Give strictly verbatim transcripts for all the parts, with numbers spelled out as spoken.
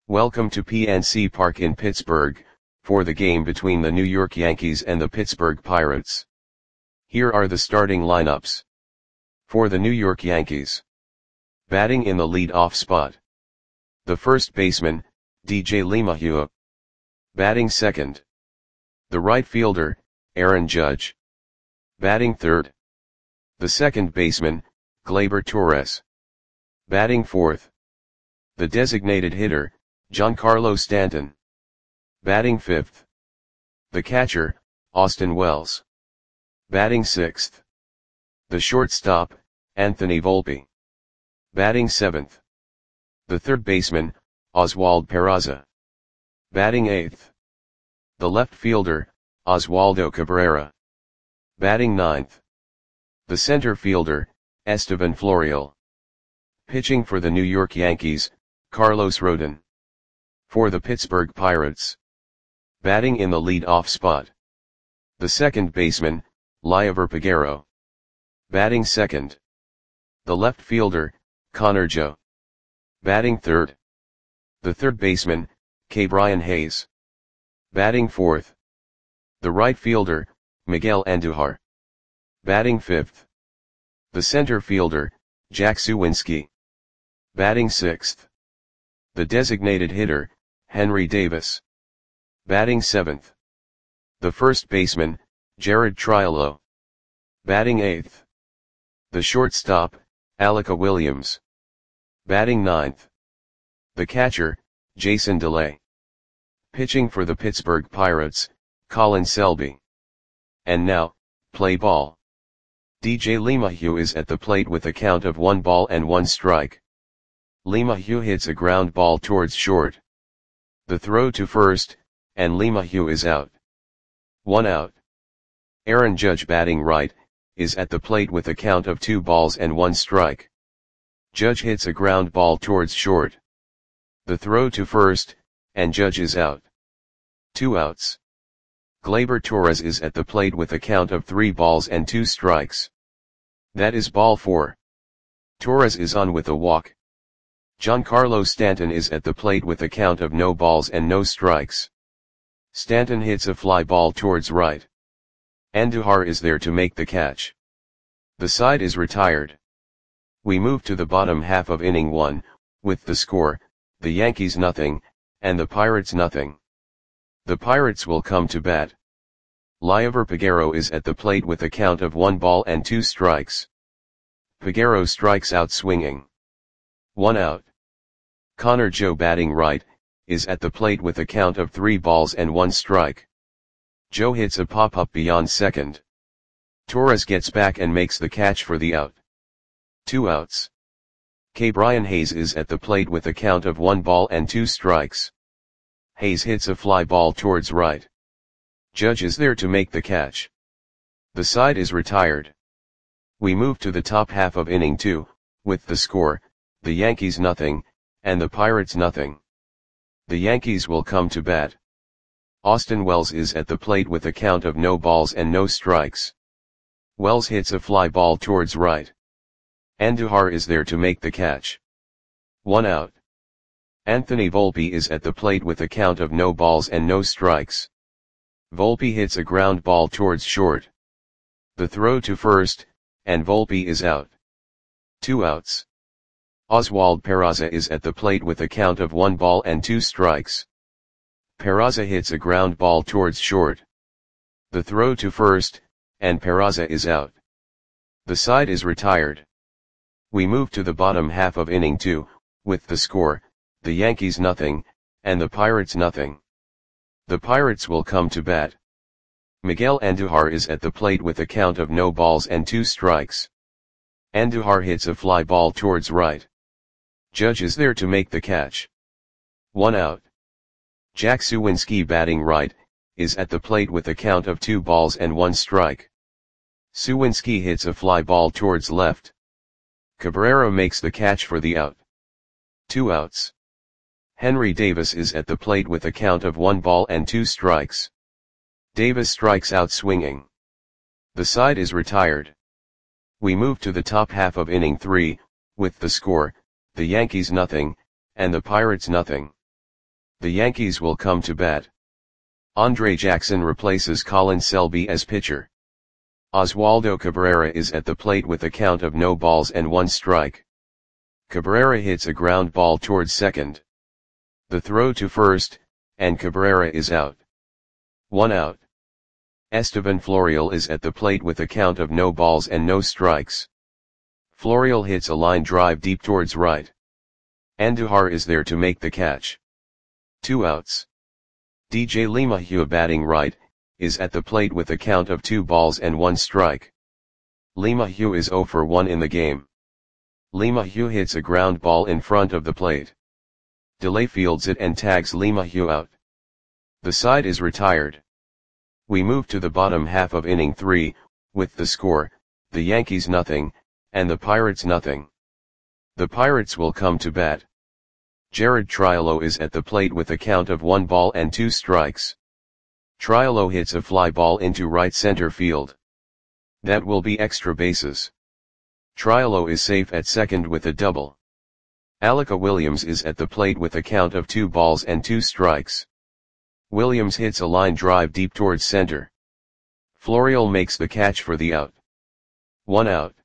Welcome to P N C Park in Pittsburgh, for the game between the New York Yankees and the Pittsburgh Pirates. Here are the starting lineups. For the New York Yankees. Batting in the lead-off spot. The first baseman, D J LeMahieu. Batting second. The right fielder, Aaron Judge. Batting third. The second baseman, Gleyber Torres. Batting fourth. The designated hitter, Giancarlo Stanton. Batting fifth. The catcher, Austin Wells. Batting sixth. The shortstop, Anthony Volpe. Batting seventh. The third baseman, Oswald Peraza. Batting eighth. The left fielder, Oswaldo Cabrera. Batting ninth. The center fielder, Estevan Florial. Pitching for the New York Yankees, Carlos Rodon. For the Pittsburgh Pirates. Batting in the lead-off spot. The second baseman, Liover Peguero. Batting second. The left fielder, Connor Joe. Batting third. The third baseman, Ke'Bryan Hayes. Batting fourth. The right fielder, Miguel Andujar. Batting fifth. The center fielder, Jack Suwinski. Batting sixth. The designated hitter, Henry Davis. Batting seventh. The first baseman, Jared Triolo. Batting eighth. The shortstop, Alec Williams. Batting ninth. The catcher, Jason Delay. Pitching for the Pittsburgh Pirates, Colin Selby. And now, play ball. D J LeMahieu is at the plate with a count of one ball and one strike. LeMahieu hits a ground ball towards short. The throw to first, and LeMahieu is out. One out. Aaron Judge, batting right, is at the plate with a count of two balls and one strike. Judge hits a ground ball towards short. The throw to first, and Judge is out. Two outs. Gleyber Torres is at the plate with a count of three balls and two strikes. That is ball four. Torres is on with a walk. Giancarlo Stanton is at the plate with a count of no balls and no strikes. Stanton hits a fly ball towards right. Andujar is there to make the catch. The side is retired. We move to the bottom half of inning one, with the score, the Yankees nothing, and the Pirates nothing. The Pirates will come to bat. Liover Peguero is at the plate with a count of one ball and two strikes. Peguero strikes out swinging. One out. Connor Joe, batting right, is at the plate with a count of three balls and one strike. Joe hits a pop-up beyond second. Torres gets back and makes the catch for the out. Two outs. Ke'Bryan Hayes is at the plate with a count of one ball and two strikes. Hayes hits a fly ball towards right. Judge is there to make the catch. The side is retired. We move to the top half of inning two, with the score, the Yankees nothing, and the Pirates nothing. The Yankees will come to bat. Austin Wells is at the plate with a count of no balls and no strikes. Wells hits a fly ball towards right. Andujar is there to make the catch. One out. Anthony Volpe is at the plate with a count of no balls and no strikes. Volpe hits a ground ball towards short. The throw to first, and Volpe is out. Two outs. Oswald Peraza is at the plate with a count of one ball and two strikes. Peraza hits a ground ball towards short. The throw to first, and Peraza is out. The side is retired. We move to the bottom half of inning two, with the score, the Yankees nothing, and the Pirates nothing. The Pirates will come to bat. Miguel Andujar is at the plate with a count of no balls and two strikes. Andujar hits a fly ball towards right. Judge is there to make the catch. One out. Jack Suwinski, batting right, is at the plate with a count of two balls and one strike. Suwinski hits a fly ball towards left. Cabrera makes the catch for the out. Two outs. Henry Davis is at the plate with a count of one ball and two strikes. Davis strikes out swinging. The side is retired. We move to the top half of inning three, with the score, the Yankees nothing, and the Pirates nothing. The Yankees will come to bat. Andre Jackson replaces Colin Selby as pitcher. Oswaldo Cabrera is at the plate with a count of no balls and one strike. Cabrera hits a ground ball towards second. The throw to first, and Cabrera is out. One out. Esteban Florial is at the plate with a count of no balls and no strikes. Florial hits a line drive deep towards right. Andujar is there to make the catch. Two outs. D J LeMahieu batting right, is at the plate with a count of two balls and one strike. LeMahieu is zero for one in the game. LeMahieu hits a ground ball in front of the plate. Delay fields it and tags LeMahieu out. The side is retired. We move to the bottom half of inning three, with the score, the Yankees nothing, and the Pirates nothing. The Pirates will come to bat. Jared Triolo is at the plate with a count of one ball and two strikes. Triolo hits a fly ball into right center field. That will be extra bases. Triolo is safe at second with a double. Alika Williams is at the plate with a count of two balls and two strikes. Williams hits a line drive deep towards center. Florial makes the catch for the out. One out.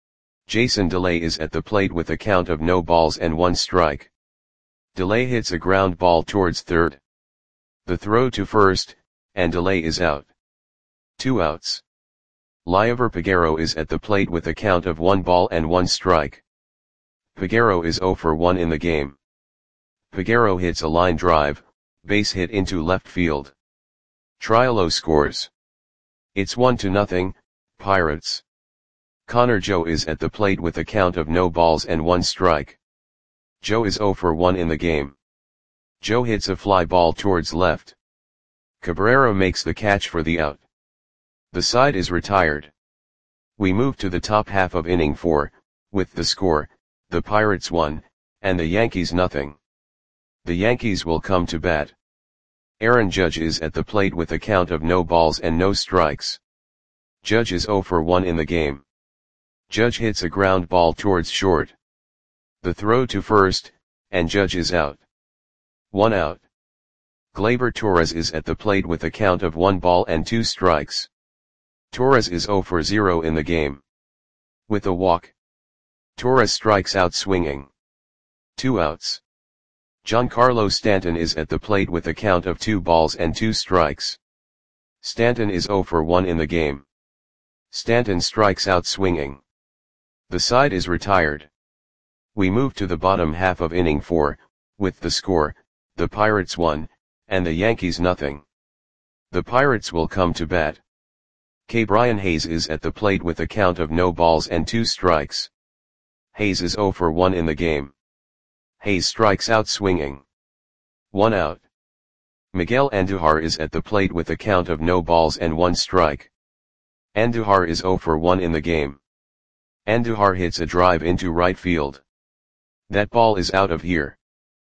Jason Delay is at the plate with a count of no balls and one strike. Delay hits a ground ball towards third. The throw to first, and Delay is out. Two outs. Liover Peguero is at the plate with a count of one ball and one strike. Peguero is zero for one in the game. Peguero hits a line drive, base hit into left field. Triolo scores. It's one to nothing, Pirates. Connor Joe is at the plate with a count of no balls and one strike. Joe is zero for one in the game. Joe hits a fly ball towards left. Cabrera makes the catch for the out. The side is retired. We move to the top half of inning four, with the score, the Pirates one, and the Yankees nothing. The Yankees will come to bat. Aaron Judge is at the plate with a count of no balls and no strikes. Judge is zero for one in the game. Judge hits a ground ball towards short. The throw to first, and Judge is out. One out. Gleyber Torres is at the plate with a count of one ball and two strikes. Torres is zero for zero in the game. With a walk. Torres strikes out swinging. Two outs. Giancarlo Stanton is at the plate with a count of two balls and two strikes. Stanton is zero for one in the game. Stanton strikes out swinging. The side is retired. We move to the bottom half of inning four, with the score, the Pirates one, and the Yankees nothing. The Pirates will come to bat. K. Brian Hayes is at the plate with a count of no balls and two strikes. Hayes is zero for one in the game. Hayes strikes out swinging. One out. Miguel Andujar is at the plate with a count of no balls and one strike. Andujar is zero for one in the game. Andujar hits a drive into right field. That ball is out of here.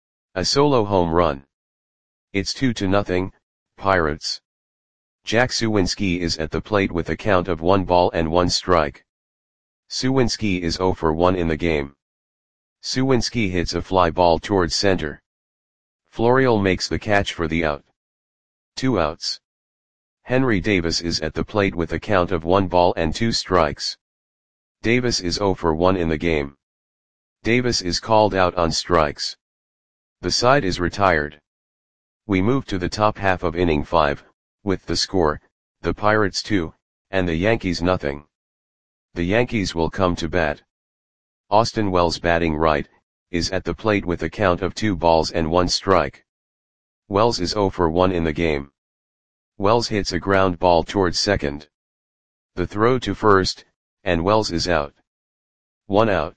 A solo home run. It's two to nothing, Pirates. Jack Suwinski is at the plate with a count of one ball and one strike. Suwinski is zero for one in the game. Suwinski hits a fly ball towards center. Florial makes the catch for the out. Two outs. Henry Davis is at the plate with a count of one ball and two strikes. Davis is zero for one in the game. Davis is called out on strikes. The side is retired. We move to the top half of inning five, with the score, the Pirates two, and the Yankees nothing. The Yankees will come to bat. Austin Wells batting right, is at the plate with a count of two balls and one strike. Wells is zero for one in the game. Wells hits a ground ball towards second. The throw to first, and Wells is out. One out.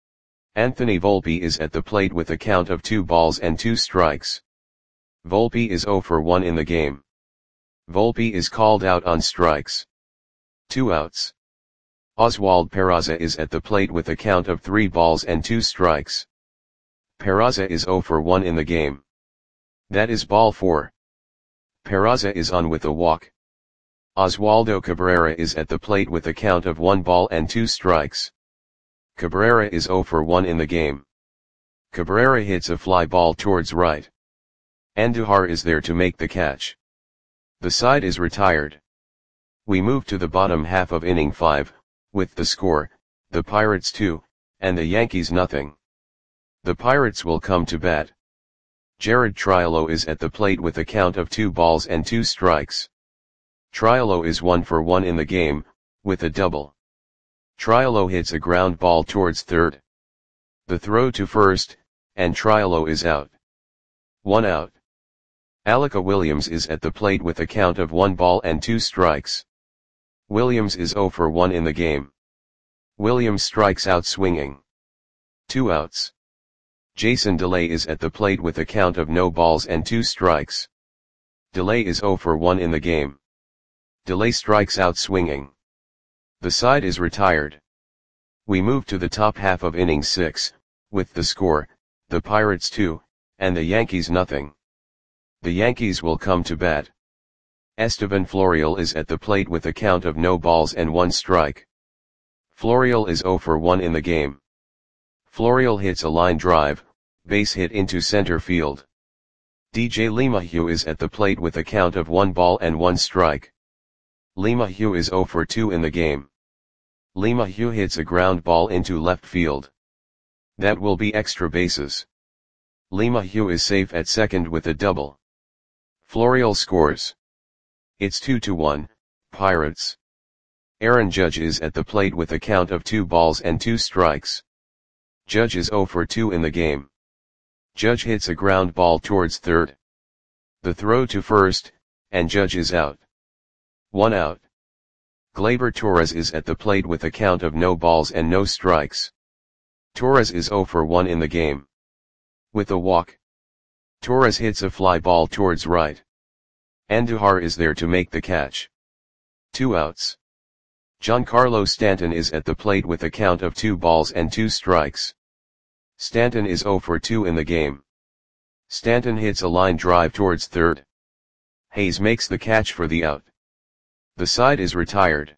Anthony Volpe is at the plate with a count of two balls and two strikes. Volpe is zero for one in the game. Volpe is called out on strikes. Two outs. Oswald Peraza is at the plate with a count of three balls and two strikes. Peraza is zero for one in the game. That is ball four. Peraza is on with a walk. Oswaldo Cabrera is at the plate with a count of one ball and two strikes. Cabrera is zero for one in the game. Cabrera hits a fly ball towards right. Andujar is there to make the catch. The side is retired. We move to the bottom half of inning five, with the score, the Pirates two, and the Yankees nothing. The Pirates will come to bat. Jared Triolo is at the plate with a count of two balls and two strikes. Triolo is one for one in the game, with a double. Triolo hits a ground ball towards third. The throw to first, and Triolo is out. One out. Alika Williams is at the plate with a count of one ball and two strikes. Williams is zero for one in the game. Williams strikes out swinging. Two outs. Jason Delay is at the plate with a count of no balls and two strikes. Delay is zero for one in the game. Delay strikes out swinging. The side is retired. We move to the top half of inning six, with the score, the Pirates two, and the Yankees nothing. The Yankees will come to bat. Estevan Florial is at the plate with a count of no balls and one strike. Florial is zero for one in the game. Florial hits a line drive, base hit into center field. D J LeMahieu is at the plate with a count of one ball and one strike. LeMahieu is zero for two in the game. LeMahieu hits a ground ball into left field. That will be extra bases. LeMahieu is safe at second with a double. Florial scores. It's two to one, Pirates. Aaron Judge is at the plate with a count of two balls and two strikes. Judge is zero for two in the game. Judge hits a ground ball towards third. The throw to first, and Judge is out. One out. Gleyber Torres is at the plate with a count of no balls and no strikes. Torres is zero for one in the game. With a walk. Torres hits a fly ball towards right. Andujar is there to make the catch. Two outs. Giancarlo Stanton is at the plate with a count of two balls and two strikes. Stanton is zero for two in the game. Stanton hits a line drive towards third. Hayes makes the catch for the out. The side is retired.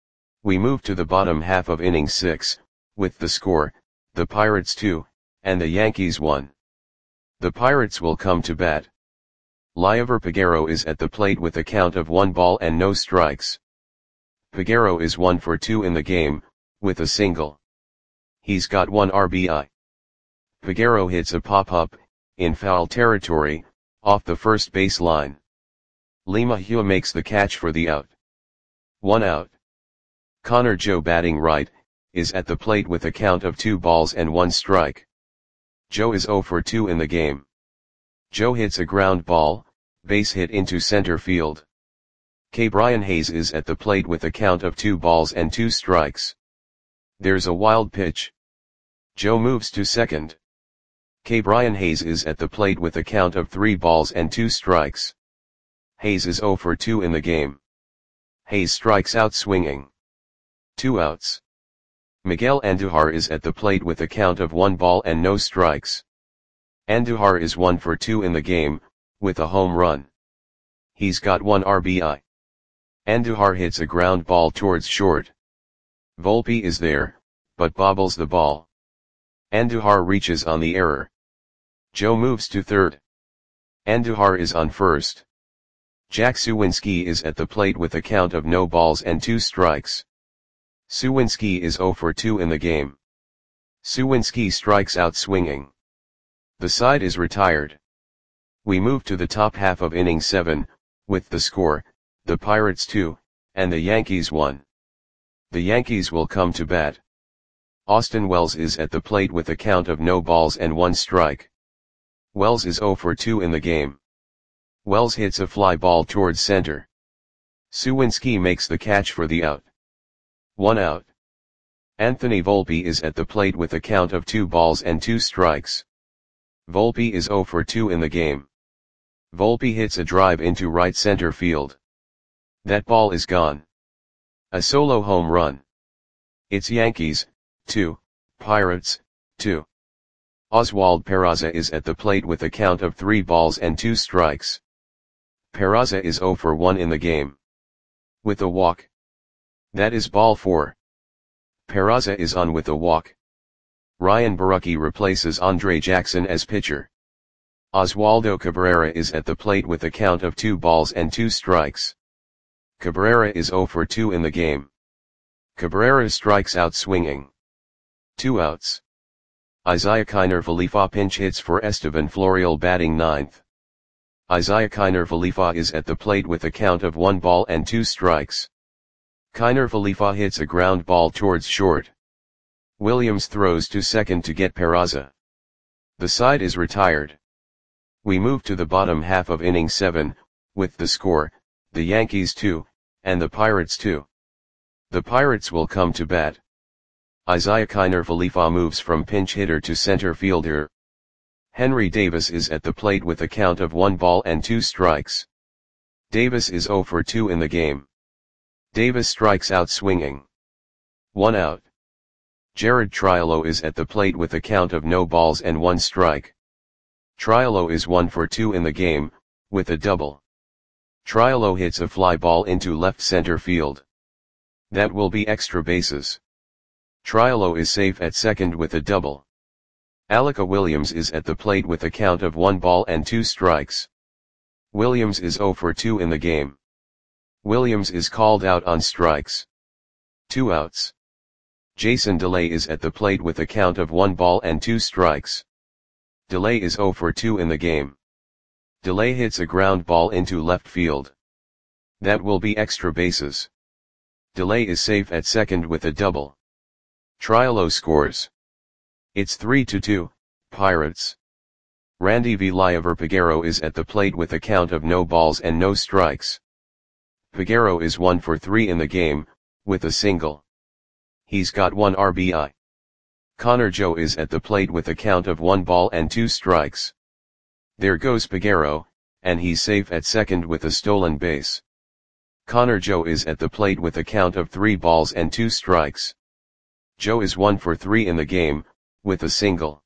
We move to the bottom half of inning six, with the score, the Pirates two, and the Yankees one. The Pirates will come to bat. Liover Peguero is at the plate with a count of one ball and no strikes. Peguero is one for two in the game, with a single. He's got one R B I. Peguero hits a pop-up, in foul territory, off the first base line. LeMahieu makes the catch for the out. One out. Connor Joe batting right, is at the plate with a count of two balls and one strike. Joe is zero for two in the game. Joe hits a ground ball, base hit into center field. K. Brian Hayes is at the plate with a count of two balls and two strikes. There's a wild pitch. Joe moves to second. K. Brian Hayes is at the plate with a count of three balls and two strikes. Hayes is zero for two in the game. Hayes strikes out swinging. Two outs. Miguel Andujar is at the plate with a count of one ball and no strikes. Andujar is one for two in the game, with a home run. He's got one R B I. Andujar hits a ground ball towards short. Volpe is there, but bobbles the ball. Andujar reaches on the error. Joe moves to third. Andujar is on first. Jack Suwinski is at the plate with a count of no balls and two strikes. Suwinski is zero for two in the game. Suwinski strikes out swinging. The side is retired. We move to the top half of inning seven, with the score, the Pirates two, and the Yankees one. The Yankees will come to bat. Austin Wells is at the plate with a count of no balls and one strike. Wells is zero for two in the game. Wells hits a fly ball towards center. Suwinski makes the catch for the out. One out. Anthony Volpe is at the plate with a count of two balls and two strikes. Volpe is zero for two in the game. Volpe hits a drive into right center field. That ball is gone. A solo home run. It's Yankees, two, Pirates, two. Oswald Peraza is at the plate with a count of three balls and two strikes. Peraza is zero for one in the game. With a walk. That is ball four. Peraza is on with a walk. Ryan Borucki replaces Andre Jackson as pitcher. Oswaldo Cabrera is at the plate with a count of two balls and two strikes. Cabrera is zero for two in the game. Cabrera strikes out swinging. Two outs. Isiah Kiner Falefa pinch hits for Esteban Florial batting ninth. Isiah Kiner Falefa is at the plate with a count of one ball and two strikes. Kiner Falefa hits a ground ball towards short. Williams throws to second to get Peraza. The side is retired. We move to the bottom half of inning seven, with the score, the Yankees two, and the Pirates two. The Pirates will come to bat. Isiah Kiner Falefa moves from pinch hitter to center fielder. Henry Davis is at the plate with a count of one ball and two strikes. Davis is zero for two in the game. Davis strikes out swinging. One out. Jared Triolo is at the plate with a count of no balls and one strike. Triolo is one for two in the game, with a double. Triolo hits a fly ball into left center field. That will be extra bases. Triolo is safe at second with a double. Alika Williams is at the plate with a count of one ball and two strikes. Williams is zero for two in the game. Williams is called out on strikes. Two outs. Jason DeLay is at the plate with a count of one ball and two strikes. DeLay is zero for two in the game. DeLay hits a ground ball into left field. That will be extra bases. DeLay is safe at second with a double. Triolo scores. It's three to two, Pirates. Randy Villaverde-Peguero is at the plate with a count of no balls and no strikes. Peguero is one for three in the game, with a single. He's got one R B I. Connor Joe is at the plate with a count of one ball and two strikes. There goes Peguero, and he's safe at second with a stolen base. Connor Joe is at the plate with a count of three balls and two strikes. Joe is one for three in the game, with a single.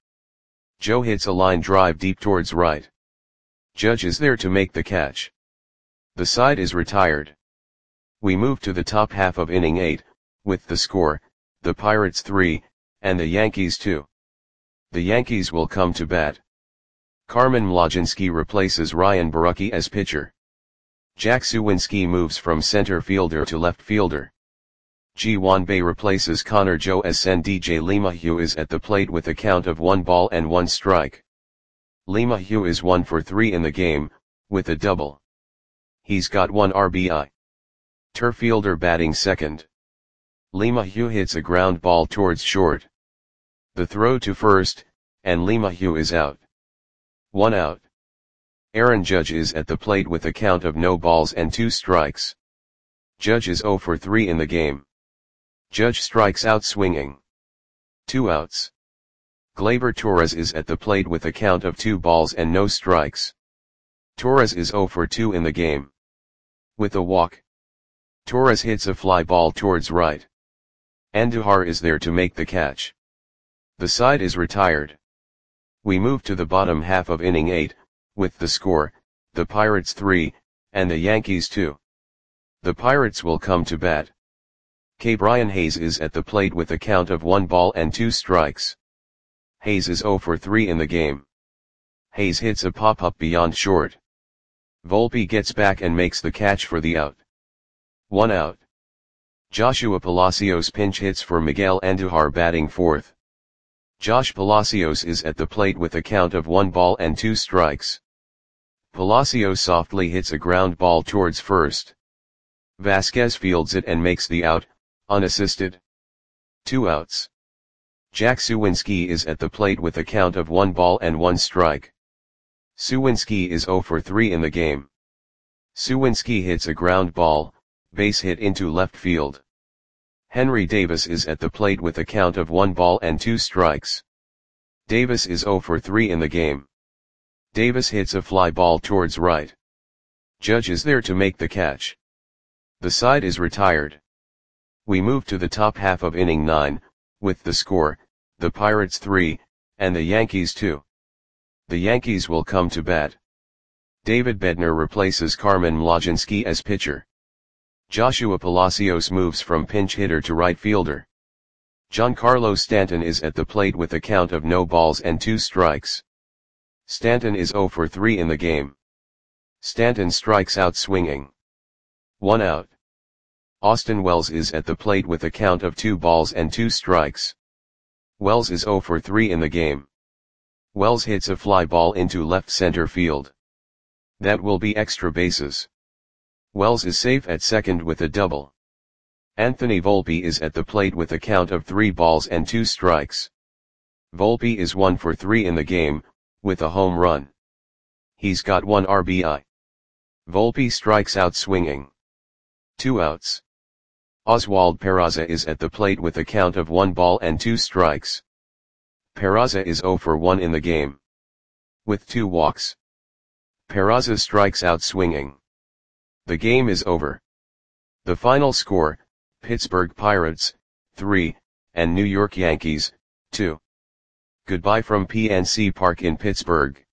Joe hits a line drive deep towards right. Judge is there to make the catch. The side is retired. We move to the top half of inning eight, with the score, the Pirates three, and the Yankees two. The Yankees will come to bat. Carmen Mlodzinski replaces Ryan Borucki as pitcher. Jack Suwinski moves from center fielder to left fielder. Ji Wanbei replaces Connor Joe as Sen D J LeMahieu is at the plate with a count of one ball and one strike. LeMahieu is one for three in the game, with a double. He's got one R B I. Turf fielder batting second. LeMahieu hits a ground ball towards short. The throw to first, and LeMahieu is out. One out. Aaron Judge is at the plate with a count of no balls and two strikes. Judge is zero for three in the game. Judge strikes out swinging. Two outs. Gleyber Torres is at the plate with a count of two balls and no strikes. Torres is zero for two in the game. With a walk. Torres hits a fly ball towards right. Andujar is there to make the catch. The side is retired. We move to the bottom half of inning eight, with the score, the Pirates three, and the Yankees two. The Pirates will come to bat. K. Brian Hayes is at the plate with a count of one ball and two strikes. Hayes is zero for three in the game. Hayes hits a pop-up beyond short. Volpe gets back and makes the catch for the out. One out. Joshua Palacios pinch hits for Miguel Andujar batting fourth. Josh Palacios is at the plate with a count of one ball and two strikes. Palacios softly hits a ground ball towards first. Vasquez fields it and makes the out, unassisted. Two outs. Jack Suwinski is at the plate with a count of one ball and one strike. Suwinski is zero for three in the game. Suwinski hits a ground ball, base hit into left field. Henry Davis is at the plate with a count of one ball and two strikes. Davis is zero for three in the game. Davis hits a fly ball towards right. Judge is there to make the catch. The side is retired. We move to the top half of inning nine, with the score, the Pirates three, and the Yankees two. The Yankees will come to bat. David Bednar replaces Carmen Mlodzinski as pitcher. Joshua Palacios moves from pinch hitter to right fielder. Giancarlo Stanton is at the plate with a count of no balls and two strikes. Stanton is zero for three in the game. Stanton strikes out swinging. One out. Austin Wells is at the plate with a count of two balls and two strikes. Wells is zero for three in the game. Wells hits a fly ball into left center field. That will be extra bases. Wells is safe at second with a double. Anthony Volpe is at the plate with a count of three balls and two strikes. Volpe is one for three in the game, with a home run. He's got one R B I. Volpe strikes out swinging. Two outs. Oswald Peraza is at the plate with a count of one ball and two strikes. Peraza is zero for one in the game. With two walks. Peraza strikes out swinging. The game is over. The final score, Pittsburgh Pirates, three, and New York Yankees, two. Goodbye from P N C Park in Pittsburgh.